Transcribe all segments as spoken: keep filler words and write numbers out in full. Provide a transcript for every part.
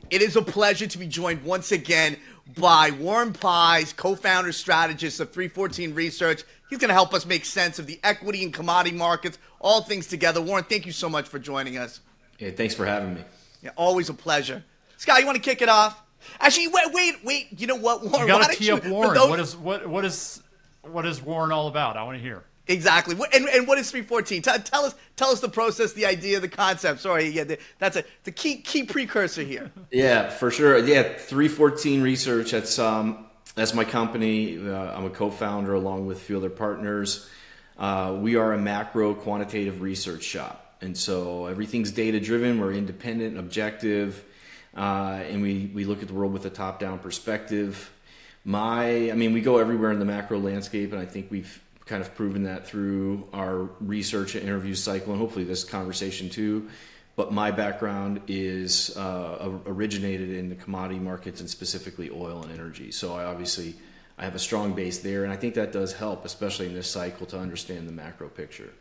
It is a pleasure to be joined once again by Warren Pies, co-founder strategist of three fourteen Research. He's going to help us make sense of the equity and commodity markets, all things together. Warren, thank you so much for joining us. Yeah, thanks for having me. Yeah, always a pleasure. Scott, you want to kick it off? Actually, wait, wait, wait. You know what, Warren? You got to tee you, up Warren. Those... What is what what is what is Warren all about? I want to hear. Exactly. And, and what is three fourteen? Tell, tell us tell us the process, the idea, the concept. Sorry, yeah, the, that's a the key key precursor here. Yeah, for sure. Yeah, three fourteen Research. That's um that's my company. Uh, I'm a co-founder along with a few other partners. Uh, we are a macro quantitative research shop, and so everything's data driven. We're independent, objective, uh, and we we look at the world with a top down perspective. My, I mean, we go everywhere in the macro landscape, and I think we've kind of proven that through our research and interview cycle, and hopefully this conversation too. But my background is uh, originated in the commodity markets and specifically oil and energy. So I obviously I have a strong base there, and I think that does help, especially in this cycle, to understand the macro picture.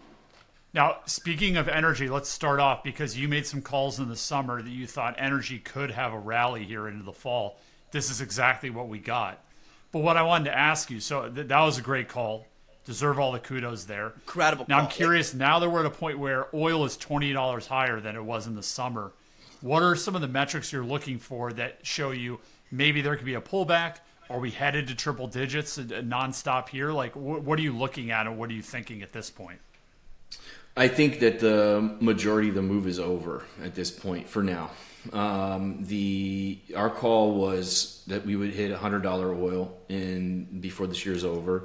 Now, speaking of energy, let's start off because you made some calls in the summer that you thought energy could have a rally here into the fall. This is exactly what we got. But what I wanted to ask you, so th- that was a great call. Deserve all the kudos there. Incredible. Now, call. I'm curious, now that we're at a point where oil is twenty dollars higher than it was in the summer, what are some of the metrics you're looking for that show you maybe there could be a pullback? Are we headed to triple digits nonstop here? Like, wh- what are you looking at and what are you thinking at this point? I think that the majority of the move is over at this point for now. Um, the our call was that we would hit one hundred dollars oil in before this year's over.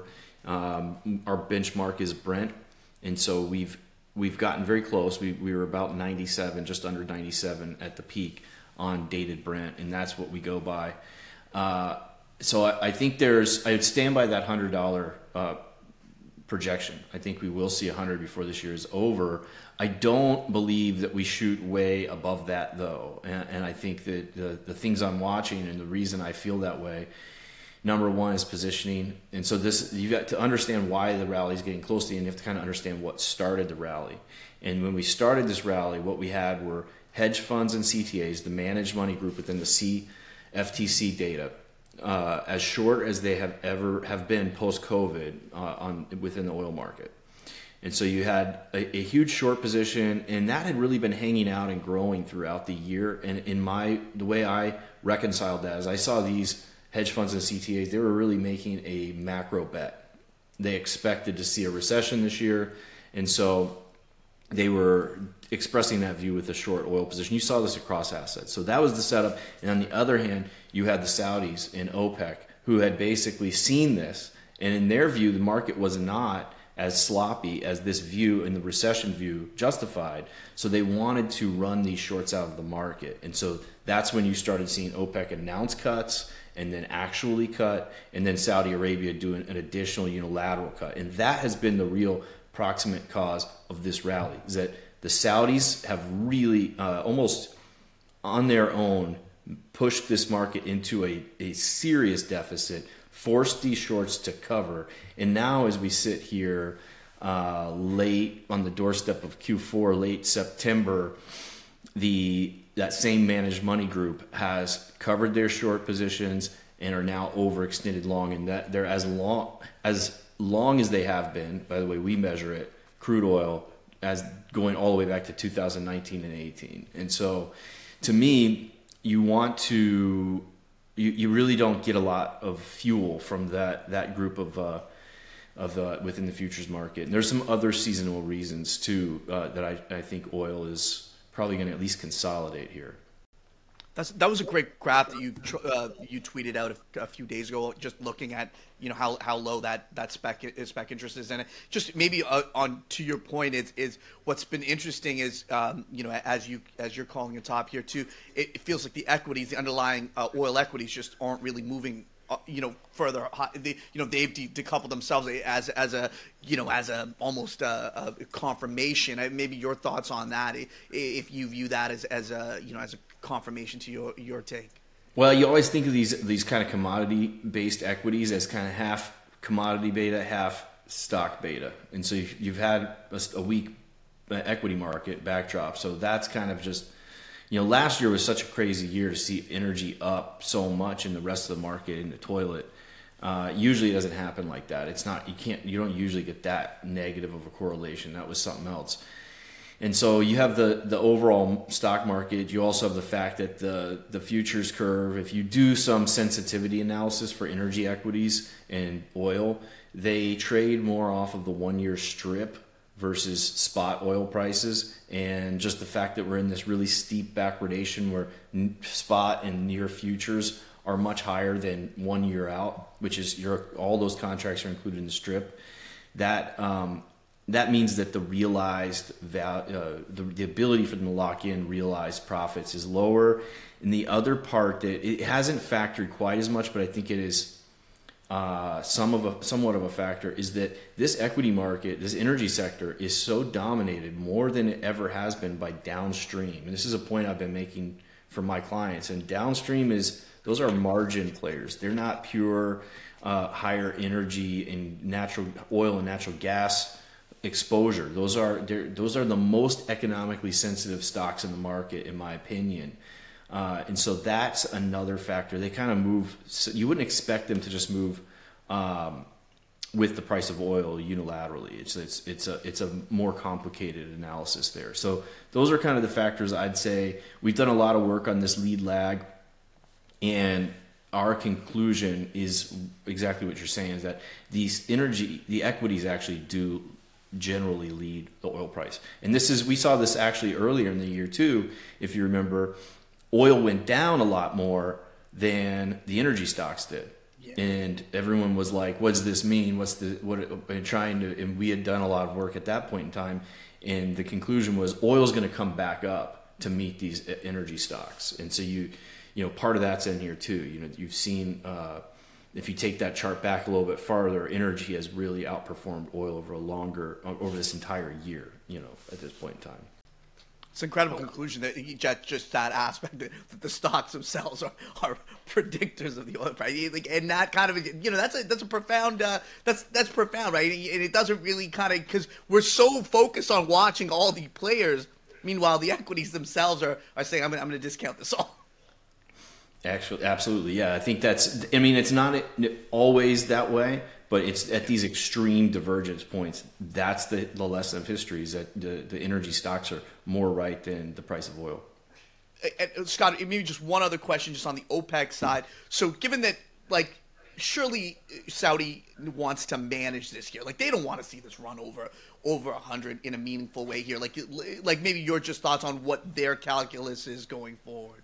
Um, our benchmark is Brent, and so we've we've gotten very close. We we were about ninety-seven, just under ninety-seven at the peak on dated Brent, and that's what we go by. Uh, so I, I think there's I would stand by that one hundred dollars uh, projection. I think we will see one hundred before this year is over. I don't believe that we shoot way above that though, and, and I think that the the things I'm watching and the reason I feel that way. Number one is positioning, and so this you've got to understand why the rally is getting close to you, and you have to kind of understand what started the rally. And when we started this rally, what we had were hedge funds and C T As, the managed money group within the C F T C data, uh, as short as they have ever have been post-COVID uh, on within the oil market. And so you had a, a huge short position, and that had really been hanging out and growing throughout the year. And in my the way I reconciled that is I saw these hedge funds and C T As, they were really making a macro bet. They expected to see a recession this year, and so they were expressing that view with a short oil position. You saw this across assets. So that was the setup. And on the other hand, you had the Saudis and OPEC who had basically seen this, and in their view, the market was not as sloppy as this view and the recession view justified. So they wanted to run these shorts out of the market. And so that's when you started seeing OPEC announce cuts and then actually cut, and then Saudi Arabia doing an additional unilateral cut. And that has been the real proximate cause of this rally, is that the Saudis have really uh, almost on their own pushed this market into a, a serious deficit, forced these shorts to cover. And now as we sit here uh, late on the doorstep of Q four, late September, the that same managed money group has covered their short positions and are now overextended long, and that they're as long as long as they have been. By the way, we measure it crude oil as going all the way back to two thousand nineteen and eighteen. And so, to me, you want to you, you really don't get a lot of fuel from that that group of uh, of uh, within the futures market. And there's some other seasonal reasons too uh, that I, I think oil is probably going to at least consolidate here. That's, that was a great graph that you uh, you tweeted out a, a few days ago, just looking at you know how, how low that that spec spec interest is in it. Just maybe uh, on to your point is is what's been interesting is um, you know as you as you're calling a top here too. It, it feels like the equities, the underlying uh, oil equities, just aren't really moving. Uh, you know, further, they, you know, they've de- decoupled themselves as as a, you know, as a almost a, a confirmation. Maybe your thoughts on that, if you view that as, as a, you know, as a confirmation to your your take. Well, you always think of these these kind of commodity based equities as kind of half commodity beta, half stock beta, and so you've, you've had a, a weak equity market backdrop, so that's kind of just you know, last year was such a crazy year to see energy up so much in the rest of the market in the toilet. Uh, usually it doesn't happen like that. It's not, you can't, you don't usually get that negative of a correlation. That was something else. And so you have the, the overall stock market. You also have the fact that the, the futures curve, if you do some sensitivity analysis for energy equities and oil, they trade more off of the one-year strip versus spot oil prices. And just the fact that we're in this really steep backwardation where spot and near futures are much higher than one year out, which is your, all those contracts are included in the strip. That um, that means that the realized value, uh, the, the ability for them to lock in realized profits is lower. And the other part that it hasn't factored quite as much, but I think it is uh, some of a, somewhat of a factor, is that this equity market, this energy sector, is so dominated more than it ever has been by downstream. And this is a point I've been making for my clients. And downstream is, those are margin players. They're not pure uh, higher energy and natural oil and natural gas exposure. Those are those are the most economically sensitive stocks in the market, in my opinion. Uh, and so that's another factor. They kind of move. So you wouldn't expect them to just move um, with the price of oil unilaterally. It's it's it's a it's a more complicated analysis there. So those are kind of the factors I'd say. We've done a lot of work on this lead lag, and our conclusion is exactly what you're saying, is that these energy, the equities actually do generally lead the oil price. And this is, we saw this actually earlier in the year too. If you remember, oil went down a lot more than the energy stocks did. Yeah. And everyone was like, what does this mean? What's the, what, and trying to, and we had done a lot of work at that point in time. And the conclusion was oil is going to come back up to meet these energy stocks. And so you, you know, part of that's in here too. You know, you've seen, uh, if you take that chart back a little bit farther, energy has really outperformed oil over a longer, over this entire year, you know, at this point in time. It's an incredible conclusion that just, just that aspect that, that the stocks themselves are, are predictors of the oil price, like, and that kind of, you know, that's a that's a profound uh, that's that's profound, right? And it doesn't really kind of, because we're so focused on watching all the players. Meanwhile, the equities themselves are are saying, I'm gonna, I'm going to discount this all. Actually, absolutely, yeah. I think that's, I mean, it's not always that way, but it's at these extreme divergence points. That's the, the lesson of history, is that the, the energy stocks are more right than the price of oil. And Scott, maybe just one other question just on the OPEC side. So given that, like, surely Saudi wants to manage this here. Like, they don't want to see this run over over one hundred in a meaningful way here. Like, like maybe your just thoughts on what their calculus is going forward.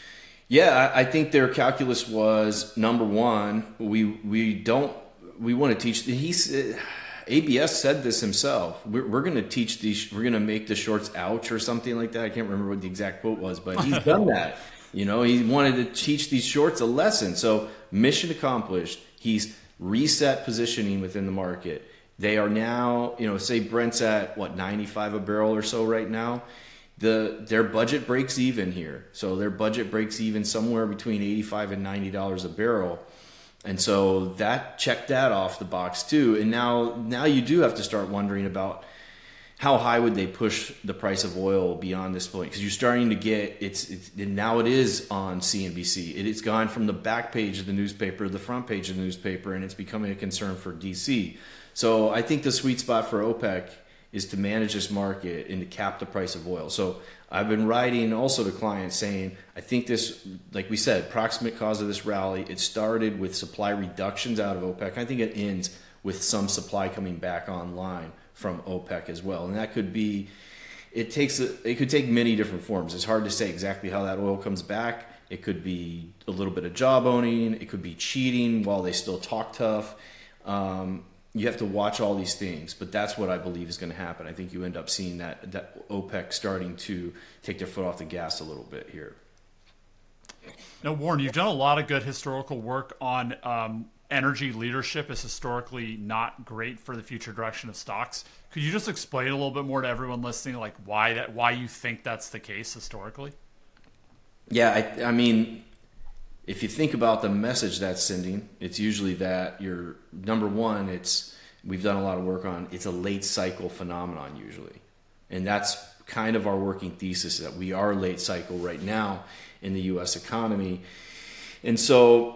Yeah, I think their calculus was, number one, we we don't we want to teach. He's A B S said this himself. We're, we're going to teach these. We're going to make the shorts ouch or something like that. I can't remember what the exact quote was, but he's done that. You know, he wanted to teach these shorts a lesson. So mission accomplished. He's reset positioning within the market. They are now, you know, say Brent's at what ninety-five a barrel or so right now. The, their budget breaks even here. So their budget breaks even somewhere between eighty-five and ninety dollars a barrel. And so that checked that off the box too. And now, now you do have to start wondering about how high would they push the price of oil beyond this point? Because you're starting to get, it's, it's now it is on C N B C. It, it's gone from the back page of the newspaper to the front page of the newspaper, and it's becoming a concern for D C. So I think the sweet spot for OPEC is to manage this market and to cap the price of oil. So I've been writing also to clients saying, I think this, like we said, proximate cause of this rally, it started with supply reductions out of OPEC. I think it ends with some supply coming back online from OPEC as well. And that could be, it takes, a, it could take many different forms. It's hard to say exactly how that oil comes back. It could be a little bit of job owning. It could be cheating while they still talk tough. Um, You have to watch all these things, but that's what I believe is going to happen. I think you end up seeing that that OPEC starting to take their foot off the gas a little bit here. Now, Warren, you've done a lot of good historical work on um, energy leadership is historically not great for the future direction of stocks. Could you just explain a little bit more to everyone listening, like why that why you think that's the case historically? Yeah, I, I mean, if you think about the message that's sending, it's usually that you're, number one, it's, we've done a lot of work on, it's a late cycle phenomenon usually. And that's kind of our working thesis, that we are late cycle right now in the U S economy. And so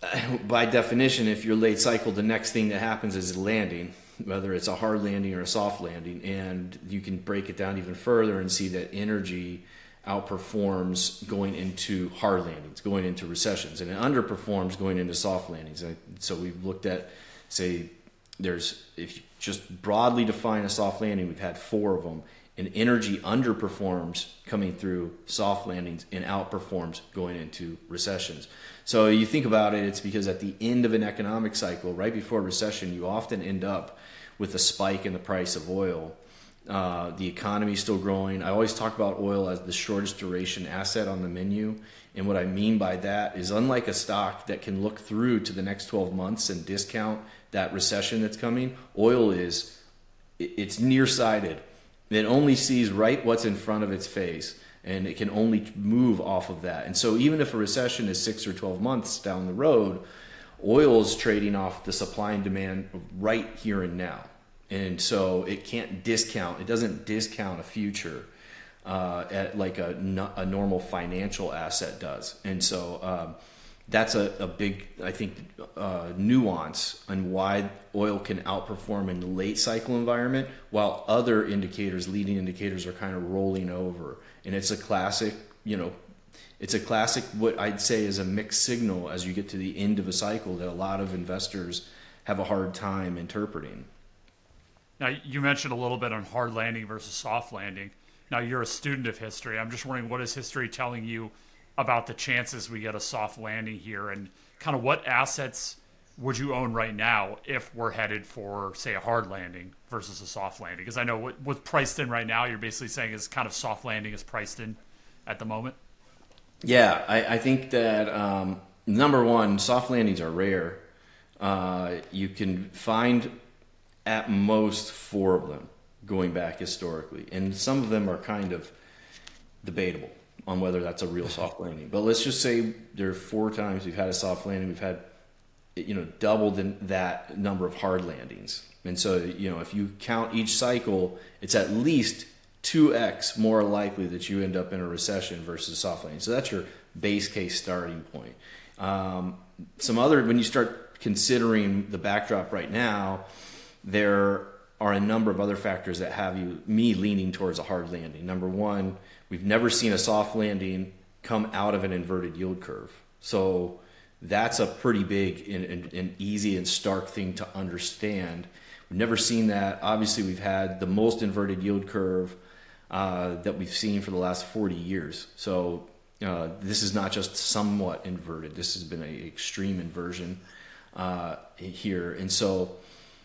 by definition, if you're late cycle, the next thing that happens is a landing, whether it's a hard landing or a soft landing. And you can break it down even further and see that energy outperforms going into hard landings, going into recessions, and it underperforms going into soft landings. And so we've looked at, say, there's, if you just broadly define a soft landing, we've had four of them, and energy underperforms coming through soft landings and outperforms going into recessions. So you think about it, it's because at the end of an economic cycle, right before a recession, you often end up with a spike in the price of oil. Uh, the economy is still growing. I always talk about oil as the shortest duration asset on the menu. And what I mean by that is, unlike a stock that can look through to the next twelve months and discount that recession that's coming, oil is, it's nearsighted. It only sees right what's in front of its face, and it can only move off of that. And so even if a recession is six or twelve months down the road, oil is trading off the supply and demand right here and now. And so it can't discount, it doesn't discount a future uh, at like a, a normal financial asset does. And so um, that's a, a big, I think, uh, nuance on why oil can outperform in the late cycle environment, while other indicators, leading indicators, are kind of rolling over. And it's a classic, you know, it's a classic, what I'd say is a mixed signal as you get to the end of a cycle that a lot of investors have a hard time interpreting. Now, you mentioned a little bit on hard landing versus soft landing. Now, you're a student of history. I'm just wondering, what is history telling you about the chances we get a soft landing here, and kind of what assets would you own right now if we're headed for, say, a hard landing versus a soft landing? Because I know what, what's priced in right now, you're basically saying is kind of soft landing is priced in at the moment. Yeah, I, I think that um, number one, soft landings are rare. Uh, you can find at most four of them going back historically, and some of them are kind of debatable on whether that's a real soft landing. But let's just say there are four times we've had a soft landing. We've had, you know, double the, that number of hard landings. And so, you know, if you count each cycle, it's at least two X more likely that you end up in a recession versus a soft landing. So that's your base case starting point. Um, some other, when you start considering the backdrop right now, there are a number of other factors that have you, me leaning towards a hard landing. Number one, we've never seen a soft landing come out of an inverted yield curve. So that's a pretty big and, and, and easy and stark thing to understand. We've never seen that. Obviously, we've had the most inverted yield curve uh, that we've seen for the last forty years. So uh, this is not just somewhat inverted. This has been an extreme inversion uh, here. And so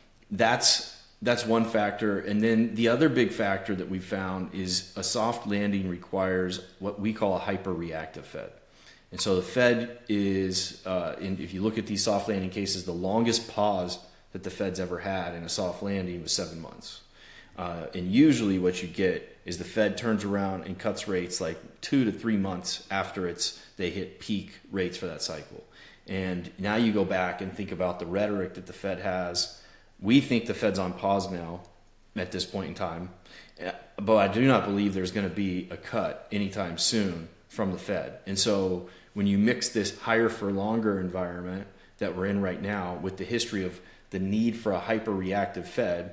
that's That's one factor. And then the other big factor that we found is a soft landing requires what we call a hyper-reactive Fed. And so the Fed is, uh, in, if you look at these soft landing cases, the longest pause that the Fed's ever had in a soft landing was seven months. Uh, and usually what you get is the Fed turns around and cuts rates like two to three months after it's they hit peak rates for that cycle. And now you go back and think about the rhetoric that the Fed has. We think the Fed's on pause now at this point in time, but I do not believe there's going to be a cut anytime soon from the Fed. And so when you mix this higher for longer environment that we're in right now with the history of the need for a hyper-reactive Fed,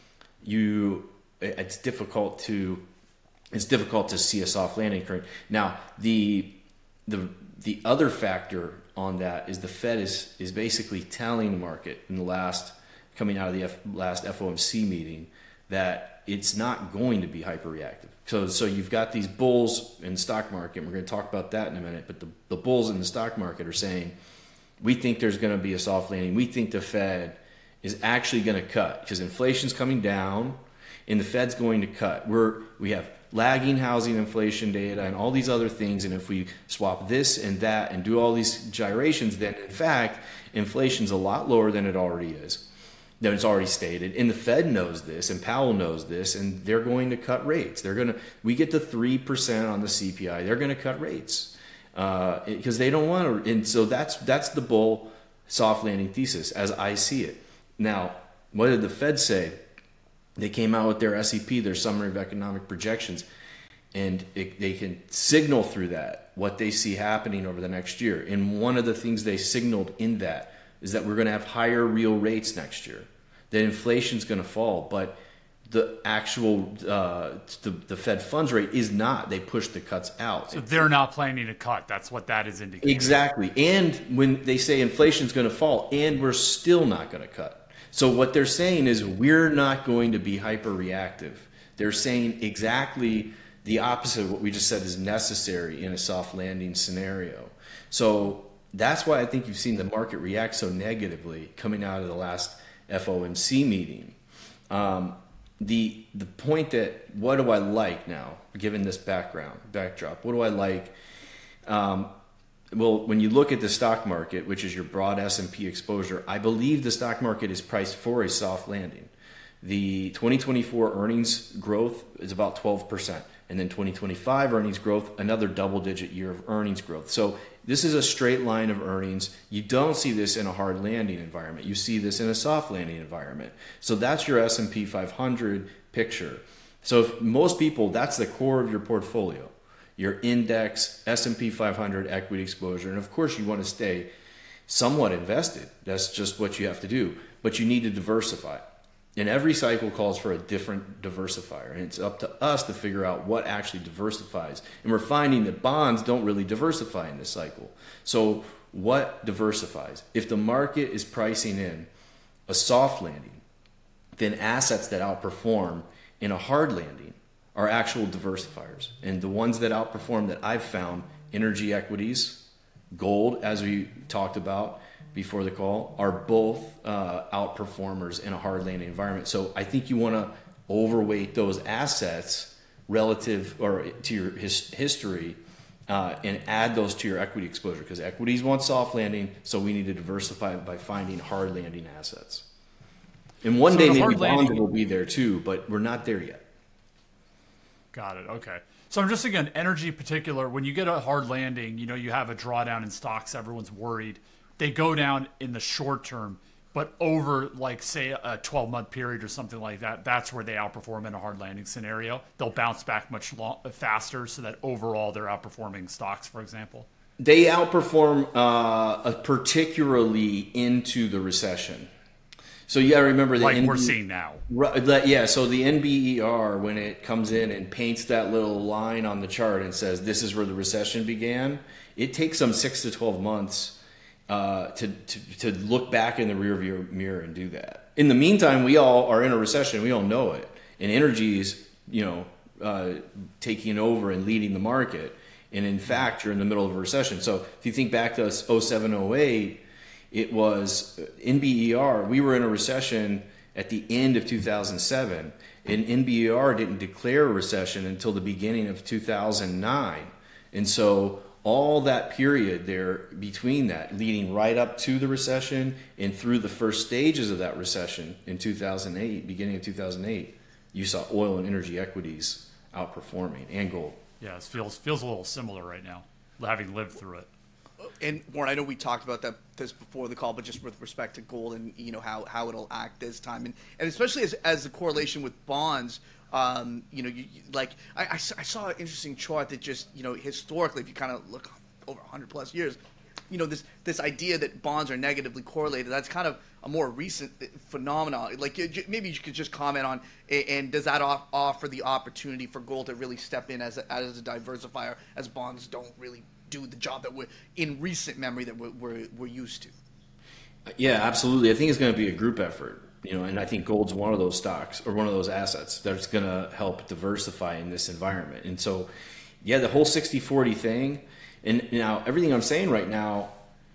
you it's difficult to it's difficult to see a soft landing occurring. Now, the the the other factor on that is the Fed is is basically telling the market in the last coming out of the F, last F O M C meeting that it's not going to be hyper-reactive. So, so you've got these bulls in the stock market. We're going to talk about that in a minute. But the, the bulls in the stock market are saying, we think there's going to be a soft landing. We think the Fed is actually going to cut because inflation's coming down and the Fed's going to cut. We're, we have lagging housing inflation data and all these other things. And if we swap this and that and do all these gyrations, then in fact, inflation's a lot lower than it already is. That it's already stated, and the Fed knows this, and Powell knows this, and they're going to cut rates. They're going to. We get to three percent on the C P I. They're going to cut rates uh, because they don't want to. And so that's that's the bull soft landing thesis as I see it. Now, what did the Fed say? They came out with their S E P, their Summary of Economic Projections, and it, they can signal through that what they see happening over the next year. And one of the things they signaled in that is that we're going to have higher real rates next year, that inflation's going to fall, but the actual uh, the, the Fed funds rate is not. They pushed the cuts out. So they're not planning to cut. That's what that is indicating. Exactly. And when they say inflation's going to fall, and we're still not going to cut. So what they're saying is we're not going to be hyper reactive. They're saying exactly the opposite of what we just said is necessary in a soft landing scenario. So that's why I think you've seen the market react so negatively coming out of the last F O M C meeting. Um, the the point that what do I like now, given this background backdrop? What do I like? Um, well, when you look at the stock market, which is your broad S and P exposure, I believe the stock market is priced for a soft landing. The twenty twenty-four earnings growth is about twelve percent. And then twenty twenty-five earnings growth, another double-digit year of earnings growth. So this is a straight line of earnings. You don't see this in a hard landing environment. You see this in a soft landing environment. So that's your S and P five hundred picture. So if most people, that's the core of your portfolio, your index, S and P five hundred equity exposure. And of course, you want to stay somewhat invested. That's just what you have to do. But you need to diversify. And every cycle calls for a different diversifier. And it's up to us to figure out what actually diversifies. And we're finding that bonds don't really diversify in this cycle. So what diversifies? If the market is pricing in a soft landing, then assets that outperform in a hard landing are actual diversifiers. And the ones that outperform that I've found, energy equities, gold, as we talked about before the call, are both uh, outperformers in a hard landing environment. So I think you want to overweight those assets relative or to your his, history uh, and add those to your equity exposure, because equities want soft landing, so we need to diversify by finding hard landing assets. And one So day the maybe hard bonds landing- will be there too, but we're not there yet. Got it. Okay. So I'm just thinking energy in particular, when you get a hard landing, you know, you have a drawdown in stocks, everyone's worried. They go down in the short term, but over like say a twelve month period or something like that, that's where they outperform in a hard landing scenario. They'll bounce back much long, faster, so that overall they're outperforming stocks, for example. They outperform uh, particularly into the recession. So yeah, remember the Like N B- we're seeing now. Right, yeah, so the N B E R, when it comes in and paints that little line on the chart and says this is where the recession began, it takes them six to twelve months uh, to, to to look back in the rearview mirror and do that. In the meantime, we all are in a recession. We all know it, and energy is you know uh, taking over and leading the market. And in fact, you're in the middle of a recession. So if you think back to oh seven, oh eight. It was N B E R. We were in a recession at the end of two thousand seven, and N B E R didn't declare a recession until the beginning of two thousand nine. And so all that period there between that, leading right up to the recession and through the first stages of that recession in two thousand eight, beginning of two thousand eight, you saw oil and energy equities outperforming, and gold. Yeah, it feels feels a little similar right now, having lived through it. And Warren, I know we talked about that this before the call, but just with respect to gold and you know how, how it'll act this time, and, and especially as as the correlation with bonds, um, you know, you, you, like I, I, I saw an interesting chart that just you know historically, if you kind of look over one hundred plus years, you know this this idea that bonds are negatively correlated, that's kind of a more recent phenomenon. Like maybe you could just comment on, and does that off, offer the opportunity for gold to really step in as a, as a diversifier, as bonds don't really do the job that we're in recent memory that we're, we're, we're used to? Yeah, absolutely. I think it's going to be a group effort, you know, and I think gold's one of those stocks or one of those assets that's going to help diversify in this environment. And so, yeah, the whole sixty forty thing, and now everything I'm saying right now,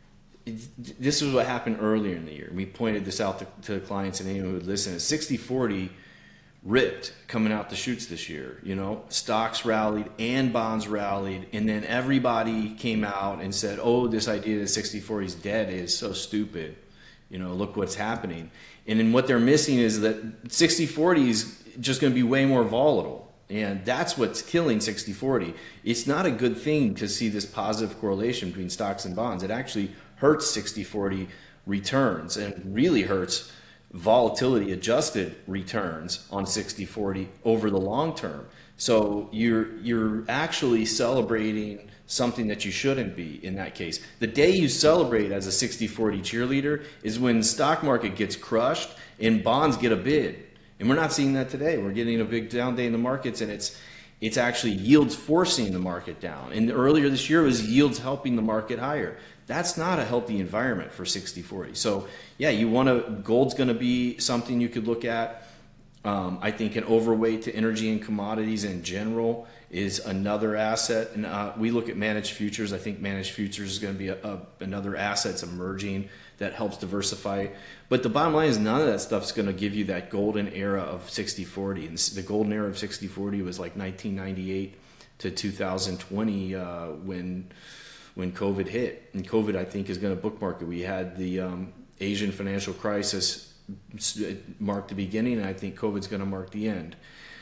this is what happened earlier in the year. We pointed this out to, to clients and anyone who would listen. sixty forty ripped coming out the chutes this year. You know, stocks rallied and bonds rallied, and then everybody came out and said, oh, this idea that sixty forty is dead is so stupid. You know, look what's happening. And then what they're missing is that sixty forty is just going to be way more volatile. And that's what's killing sixty forty. It's not a good thing to see this positive correlation between stocks and bonds. It actually hurts sixty forty returns and really hurts volatility adjusted returns on sixty forty over the long term. So you're you're actually celebrating something that you shouldn't be in that case. The day you celebrate as a sixty forty cheerleader is when the stock market gets crushed and bonds get a bid. And we're not seeing that today. We're getting a big down day in the markets, and it's it's actually yields forcing the market down. And earlier this year was yields helping the market higher. That's not a healthy environment for sixty forty. So yeah, you want to, gold's going to be something you could look at. Um, I think an overweight to energy and commodities in general is another asset. And uh, we look at managed futures. I think managed futures is going to be a, a, another asset that's emerging that helps diversify. But the bottom line is none of that stuff's going to give you that golden era of sixty forty. And the golden era of sixty forty was like nineteen ninety-eight to two thousand twenty uh, when when COVID hit. And COVID, I think, is going to bookmark it. We had the um, Asian financial crisis mark the beginning, and I think COVID's going to mark the end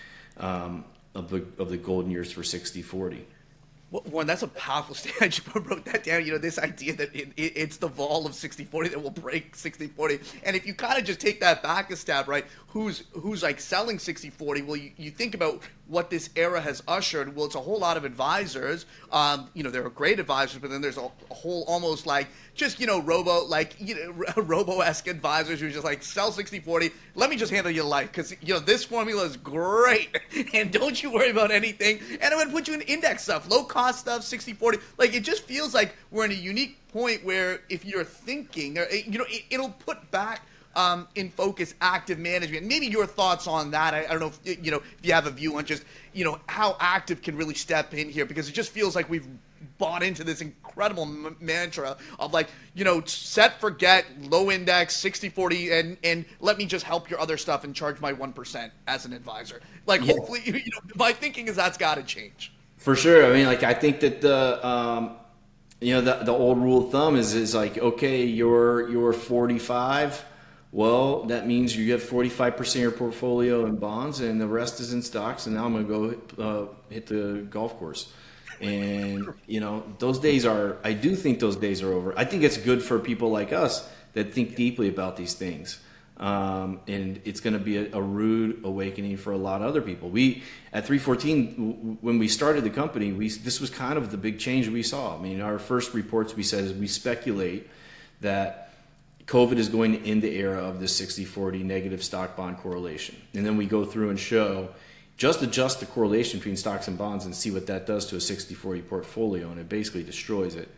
um, of the of the golden years for sixty forty. Well, Warren, that's a powerful statement. I just wrote that down. You know, this idea that it, it, it's the vol of sixty forty that will break sixty forty. And if you kind of just take that back a step, right, who's who's like selling sixty forty? Well, you, you think about what this era has ushered. Well, it's a whole lot of advisors. Um, you know, there are great advisors, but then there's a, a whole almost like just, you know, robo, like, you know, robo-esque advisors who just like sell sixty forty. Let me just handle your life because, you know, this formula is great. And don't you worry about anything. And I'm going to put you in index stuff, low cost stuff, sixty forty. Like, it just feels like we're in a unique point where if you're thinking, or, you know, it, it'll put back um, in focus active management. Maybe your thoughts on that. I, I don't know if, you know, if you have a view on just, you know, how active can really step in here, because it just feels like we've bought into this incredible m- mantra of like, you know, set, forget, low index, sixty forty, and and let me just help your other stuff and charge my one percent as an advisor. Like, yeah. Hopefully, you know, my thinking is that's got to change. For sure. I mean, like, I think that the, um, you know, the, the old rule of thumb is, is like, okay, you're, you're forty-five. Well, that means you get forty-five percent of your portfolio in bonds and the rest is in stocks. And now I'm going to go uh, hit the golf course. And, you know, those days are, I do think those days are over. I think it's good for people like us that think deeply about these things. Um, and it's going to be a, a rude awakening for a lot of other people. We, at three fourteen, w- when we started the company, we, this was kind of the big change we saw. I mean, our first reports, we said, is we speculate that COVID is going to end the era of the sixty forty negative stock bond correlation. And then we go through and show, just adjust the correlation between stocks and bonds and see what that does to a sixty forty portfolio, and it basically destroys it.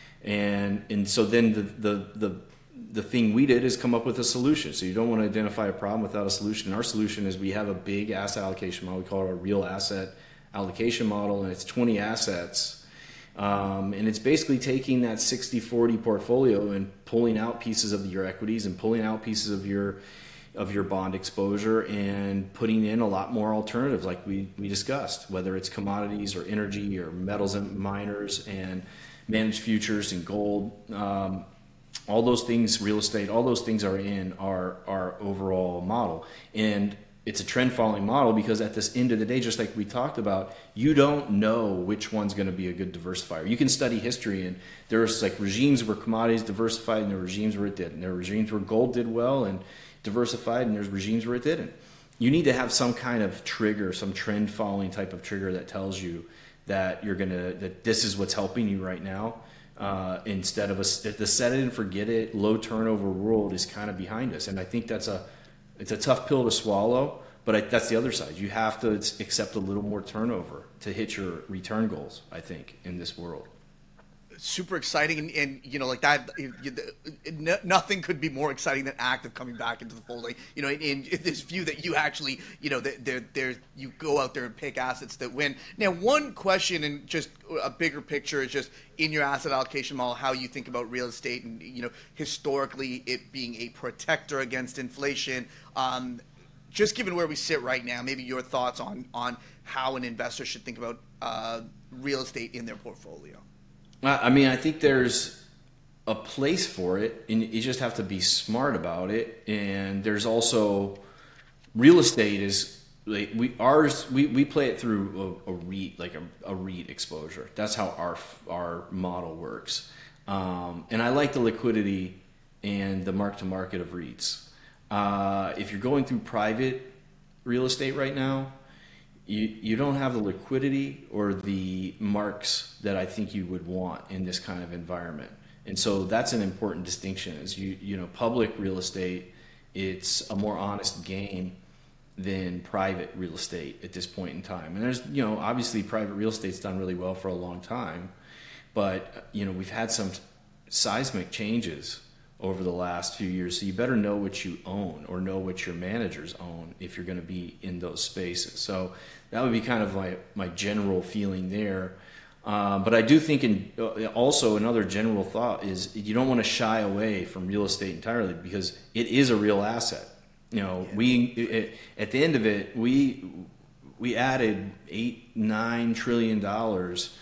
And and so then the, the the the thing we did is come up with a solution. So you don't want to identify a problem without a solution. Our solution is we have a big asset allocation model. We call it a real asset allocation model, and it's twenty assets. Um, and it's basically taking that sixty forty portfolio and pulling out pieces of your equities and pulling out pieces of your of your bond exposure and putting in a lot more alternatives like we, we discussed, whether it's commodities or energy or metals and miners and managed futures and gold. Um, all those things, real estate, all those things are in our, our overall model. And it's a trend following model because at this end of the day, just like we talked about, you don't know which one's going to be a good diversifier. You can study history, and there's like regimes where commodities diversified and there were regimes where it didn't. There were regimes where gold did well and diversified, and there's regimes where it didn't. You need to have some kind of trigger, some trend following type of trigger that tells you that you're gonna that this is what's helping you right now. Uh, instead of a, the set it and forget it, low turnover world is kind of behind us, and I think that's a it's a tough pill to swallow. But I, that's the other side. You have to accept a little more turnover to hit your return goals, I think, in this world. Super exciting, and, and you know, like that, you, you, nothing could be more exciting than active coming back into the fold. Like, you know, in, in this view that you actually, you know, there, there, you go out there and pick assets that win. Now, one question, and just a bigger picture, is just in your asset allocation model, how you think about real estate, and you know, historically it being a protector against inflation. Um, just given where we sit right now, maybe your thoughts on on how an investor should think about uh, real estate in their portfolio. I mean, I think there's a place for it, and you just have to be smart about it. And there's also real estate is like we ours we, we play it through a, a REIT, like a, a REIT exposure. That's how our our model works. Um, and I like the liquidity and the mark to market of REITs. Uh, if you're going through private real estate right now, you you don't have the liquidity or the marks that I think you would want in this kind of environment. And so that's an important distinction. Is you you know public real estate, it's a more honest game than private real estate at this point in time. And there's you know obviously private real estate's done really well for a long time, but you know we've had some seismic changes over the last few years. So you better know what you own or know what your managers own if you're going to be in those spaces. So that would be kind of my, my general feeling there. Um, but I do think in, uh, also another general thought is you don't want to shy away from real estate entirely because it is a real asset. You know, yeah. we it, at the end of it, we we added eight, nine trillion dollars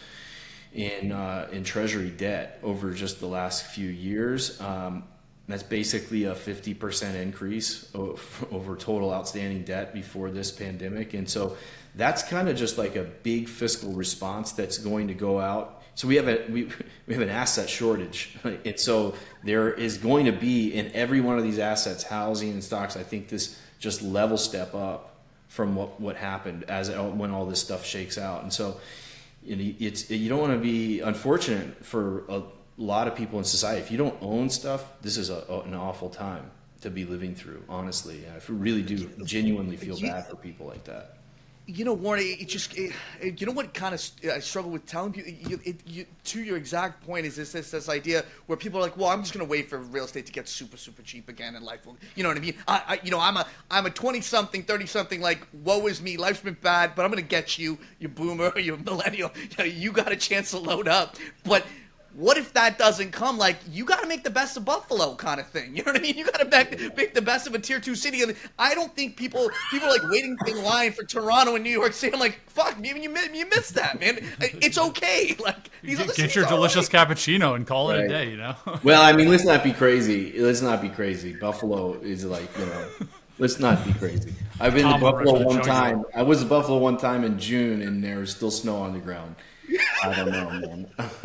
in uh, in Treasury debt over just the last few years. Um, that's basically a fifty percent increase over total outstanding debt before this pandemic. And so that's kind of just like a big fiscal response that's going to go out. So we have a we, we have an asset shortage. And so there is going to be in every one of these assets, housing and stocks, I think this just level step up from what, what happened as when all this stuff shakes out. And so you know, it's you don't want to be unfortunate for a lot of people in society. If you don't own stuff, this is a, an awful time to be living through, honestly. I really do genuinely feel bad for people like that. You know, Warren, it just, it, it, you know what kind of I struggle with telling people, you, it, you, to your exact point, is this, this this idea where people are like, well, I'm just going to wait for real estate to get super, super cheap again and life will, you know what I mean? I, I you know, I'm a I'm a twenty-something, thirty-something, like, woe is me, life's been bad, but I'm going to get you, you boomer, you millennial, you know, you got a chance to load up. But what if that doesn't come? Like, you got to make the best of Buffalo kind of thing. You know what I mean? You got to make, make the best of a tier two city. And I don't think people people are like waiting in line for Toronto and New York City. I'm like, fuck, even you you missed that, man. It's okay. Like, these get, get your delicious right. cappuccino and call it right. a day. You know. Well, I mean, let's not be crazy. Let's not be crazy. Buffalo is like, you know. Let's not be crazy. I've been Tom to Buffalo one time. I was to Buffalo one time in June, and there was still snow on the ground. I don't know, man.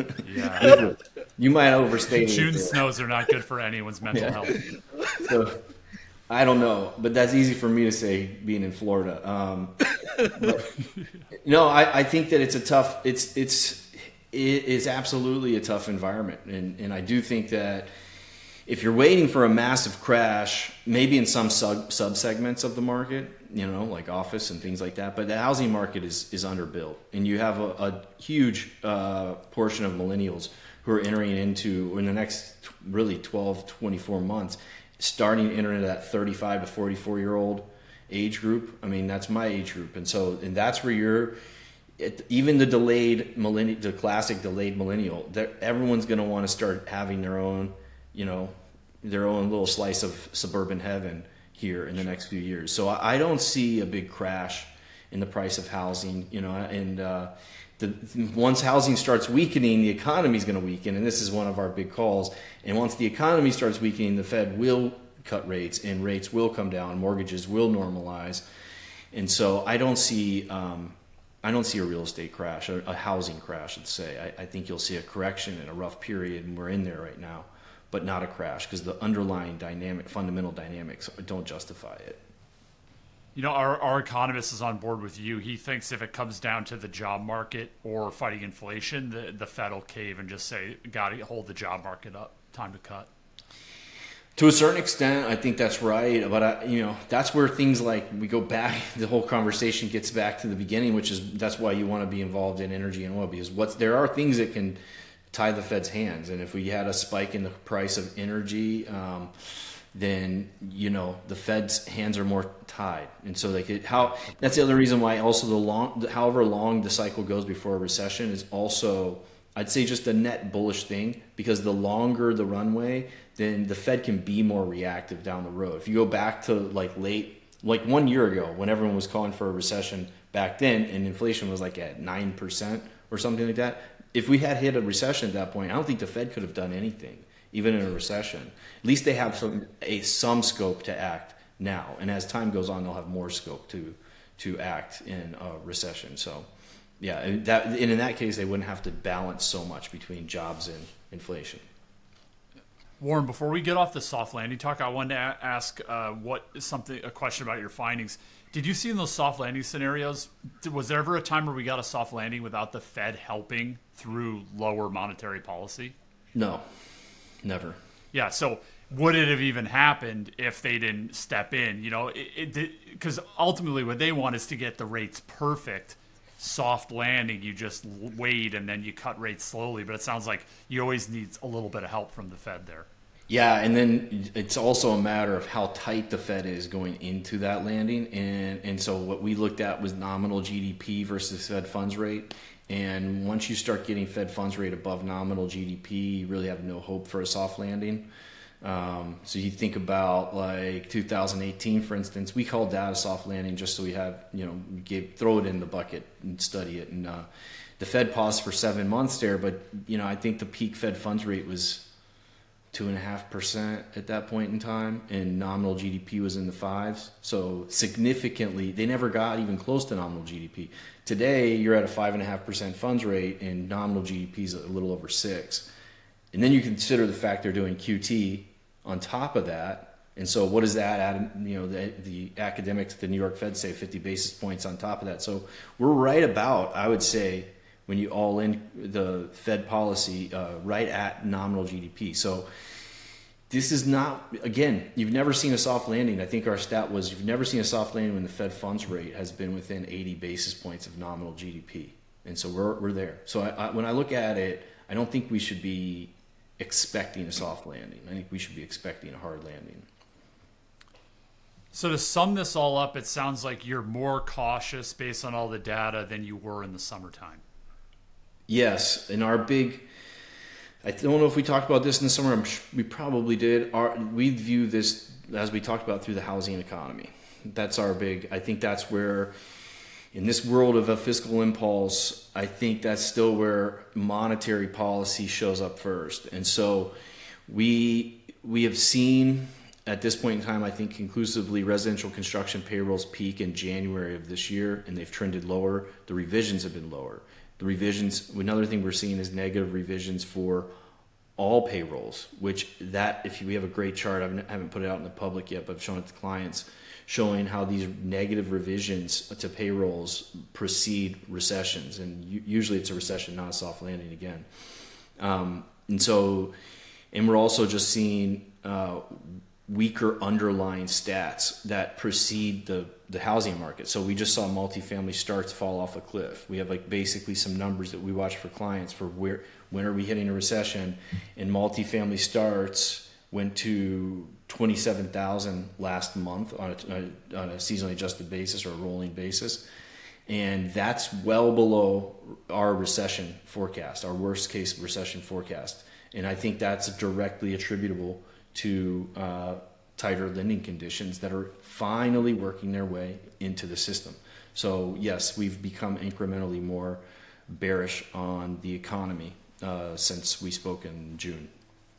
Yeah. You might overstate it. June snows are not good for anyone's mental yeah. health. So, I don't know, but that's easy for me to say being in Florida. Um, but, no, I, I think that it's a tough. It's it's it is absolutely a tough environment, and and I do think that if you're waiting for a massive crash, maybe in some sub sub segments of the market, you know, like office and things like that, but the housing market is is underbuilt, and you have a, a huge uh, portion of millennials who are entering into in the next really twelve, twenty-four months, starting to enter into that thirty-five to forty-four year old age group. I mean, that's my age group, and so and that's where you're. It, even the delayed millennial, the classic delayed millennial, everyone's going to want to start having their own. You know, their own little slice of suburban heaven here in the next few years. So I, I don't see a big crash in the price of housing, you know, and uh, the, once housing starts weakening, the economy is going to weaken, and this is one of our big calls. And once the economy starts weakening, the Fed will cut rates, and rates will come down, mortgages will normalize. And so I don't see um, I don't see a real estate crash, a, a housing crash, let's say. I, I think you'll see a correction in a rough period, and we're in there right now. But not a crash, because the underlying dynamic, fundamental dynamics don't justify it. You know, our, our economist is on board with you. He thinks if it comes down to the job market or fighting inflation, the, the Fed will cave and just say, got to hold the job market up, time to cut. To a certain extent, I think that's right. But, I, you know, that's where things like we go back, the whole conversation gets back to the beginning, which is that's why you want to be involved in energy and oil, because what's there are things that can tie the Fed's hands, and if we had a spike in the price of energy, um, then you know the Fed's hands are more tied, and so like it, how that's the other reason why also the long, however long the cycle goes before a recession is also I'd say just a net bullish thing, because the longer the runway, then the Fed can be more reactive down the road. If you go back to like late, like one year ago when everyone was calling for a recession back then, and inflation was like at nine percent or something like that. If we had hit a recession at that point, I don't think the Fed could have done anything, even in a recession. At least they have some a some scope to act now, and as time goes on, they'll have more scope to to act in a recession. So, yeah, and that and in that case, they wouldn't have to balance so much between jobs and inflation. Warren, before we get off the soft landing talk, I wanted to a- ask uh, what something a question about your findings. Did you see in those soft landing scenarios, was there ever a time where we got a soft landing without the Fed helping through lower monetary policy? No, never. Yeah, so would it have even happened if they didn't step in? You know, it because ultimately what they want is to get the rates perfect. Soft landing, you just wait and then you cut rates slowly. But it sounds like you always need a little bit of help from the Fed there. Yeah, and then it's also a matter of how tight the Fed is going into that landing. And, and so what we looked at was nominal G D P versus Fed funds rate. And once you start getting Fed funds rate above nominal G D P, you really have no hope for a soft landing. Um, so you think about like two thousand eighteen, for instance, we called that a soft landing just so we had, you know, gave, throw it in the bucket and study it. And uh, the Fed paused for seven months there, but, you know, I think the peak Fed funds rate was two and a half percent at that point in time, and nominal G D P was in the fives. So significantly, they never got even close to nominal G D P. Today, you're at a five and a half percent funds rate, and nominal G D P is a little over six. And then you consider the fact they're doing Q T on top of that. And so what does that add? You know, the, the academics at the New York Fed say fifty basis points on top of that. So we're right about, I would say, when you all in the Fed policy, uh, right at nominal G D P. So this is not, again, you've never seen a soft landing. I think our stat was you've never seen a soft landing when the Fed funds rate has been within eighty basis points of nominal G D P. And so we're, we're there. So I, I, when I look at it, I don't think we should be expecting a soft landing. I think we should be expecting a hard landing. So to sum this all up, it sounds like you're more cautious based on all the data than you were in the summertime. Yes, and our big, I don't know if we talked about this in the summer, I'm sure we probably did. Our, we view this, as we talked about, through the housing economy. That's our big, I think that's where, in this world of a fiscal impulse, I think that's still where monetary policy shows up first. And so we we have seen at this point in time, I think conclusively, residential construction payrolls peak in January of this year, and they've trended lower. The revisions have been lower. The revisions, another thing we're seeing is negative revisions for all payrolls, which that, if we have a great chart, I haven't put it out in the public yet, but I've shown it to clients, showing how these negative revisions to payrolls precede recessions. And usually it's a recession, not a soft landing again. Um, and so, and we're also just seeing uh, weaker underlying stats that precede the, the housing market. So we just saw multifamily starts fall off a cliff. We have like basically some numbers that we watch for clients for where, when are we hitting a recession, and multifamily starts went to twenty-seven thousand last month on a, on a seasonally adjusted basis or a rolling basis. And that's well below our recession forecast, our worst case recession forecast. And I think that's directly attributable to uh, tighter lending conditions that are finally working their way into the system. So yes, we've become incrementally more bearish on the economy uh, since we spoke in June.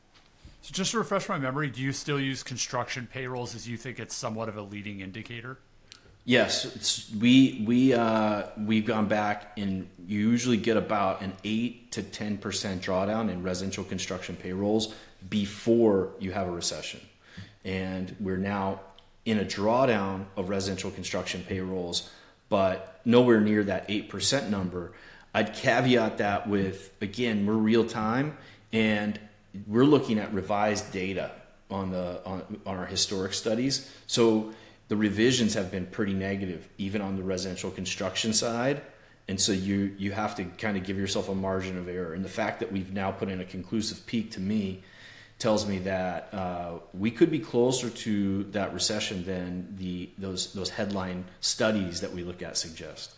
So just to refresh my memory, do you still use construction payrolls as you think it's somewhat of a leading indicator? Yes, it's, we we uh, we've gone back, and you usually get about an eight to ten percent drawdown in residential construction payrolls before you have a recession, and we're now in a drawdown of residential construction payrolls, but nowhere near that eight percent number. I'd caveat that with, again, we're real time, and we're looking at revised data on the on, on our historic studies. So the revisions have been pretty negative, even on the residential construction side. And so you you have to kind of give yourself a margin of error. And the fact that we've now put in a conclusive peak, to me, tells me that uh, we could be closer to that recession than the those those headline studies that we look at suggest.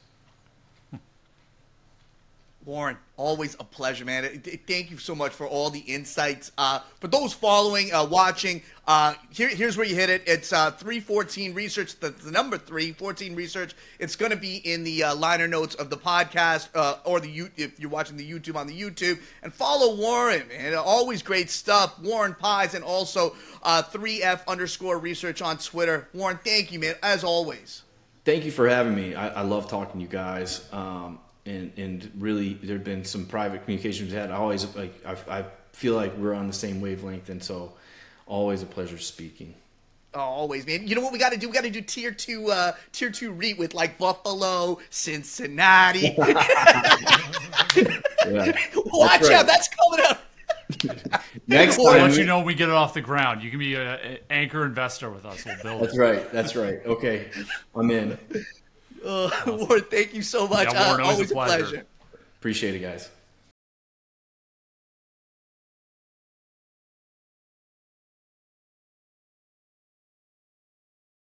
Warren, always a pleasure, man. Thank you so much for all the insights. Uh, for those following, uh, watching, uh, here, here's where you hit it. It's uh, three fourteen Research, the, the number three fourteen Research. It's going to be in the uh, liner notes of the podcast, uh, or the if you're watching the YouTube on the YouTube. And follow Warren, man. Always great stuff. Warren Pies, and also uh, three F underscore Research on Twitter. Warren, thank you, man, as always. Thank you for having me. I, I love talking to you guys. Um, and and really there've been some private communications we've had. I always like I, I feel like we're on the same wavelength, and so always a pleasure speaking. Oh, always, man. You know what we got to do? We got to do tier two, uh, tier two REIT with like Buffalo, Cincinnati. Yeah. Watch That's right. out, that's coming up. Next I'll time, let you know when we get it off the ground. You can be an anchor investor with us. We'll build that's it. right. That's right. Okay, I'm in. Uh, Warren, thank you so much. Yeah, Warren, uh, always a always a pleasure. pleasure. Appreciate it, guys.